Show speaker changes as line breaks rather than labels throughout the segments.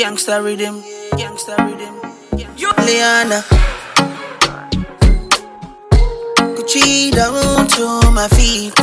Gangsta rhythm, gangsta rhythm. Liana, Gucci down to my feet.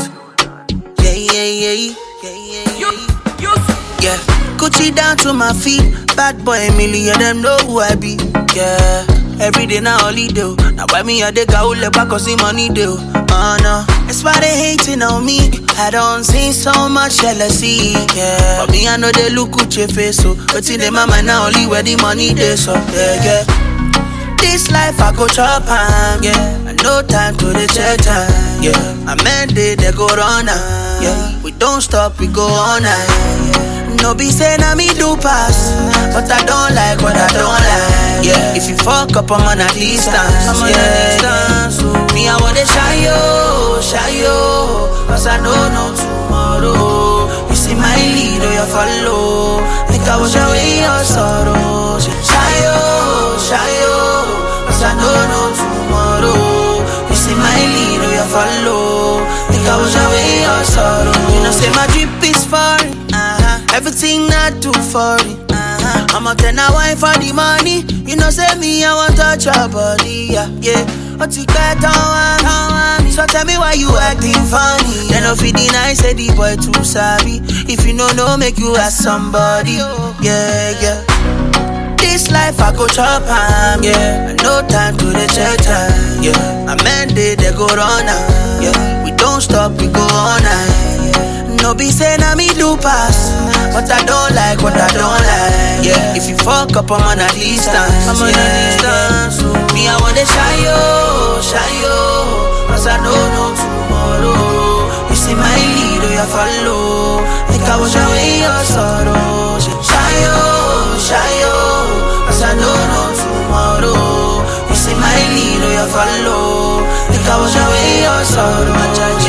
Yeah, Gucci down to my feet. Bad boy, million them know who I be. Yeah, every day na holiday. Now why me a dey go le back cause the money do. No, that's why they hating on me. I don't see so much jealousy. Yeah, but me I know they look at your face so. But in the mama now only where the money dey so. Yeah. This life I go chop am, yeah. And no time to the check time, yeah. I meant they go run am, yeah. We don't stop, we go on, yeah. No be say na me do pass, but I don't like what I don't like, yeah. If you fuck up, I'm on a distance, yeah. Me I wanna shy yo, cause I don't know tomorrow. You see my lead or you follow, like I was away your sorrow. Shy yo. I don't know tomorrow. You see my lead or you follow. Think I was away your sorrow. You know say my drip is foreign, everything not too foreign, I'm a 10 wine for the money. You know say me I want touch your body, yeah. But you get on me. So tell me why you acting funny. Then no feed deny say the boy too savvy. If you know make you ask somebody, yeah. This life I go chop am, yeah. No time to the check time, yeah. I meant they go run am, yeah. We don't stop, we go on, yeah. No be say na me do pass, but I don't like what I don't like, yeah. If you fuck up, I'm on a distance, Me I wanna shy yo, cause I don't know tomorrow. You see my lead or you follow, like I was away your sorrow. Shy yo. I don't know tomorrow. You see my lead or you follow. Think I was away your sorrow.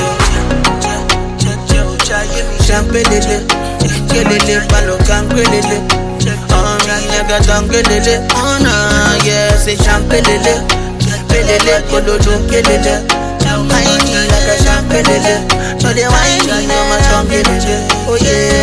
Champelele, kelele, palo kankelele. Nyaga tangelele. Oh nah, yeah, say champelele, pelele, kododo kelele. Whiny like a champelele, so they whiny no my champelele. Oh yeah.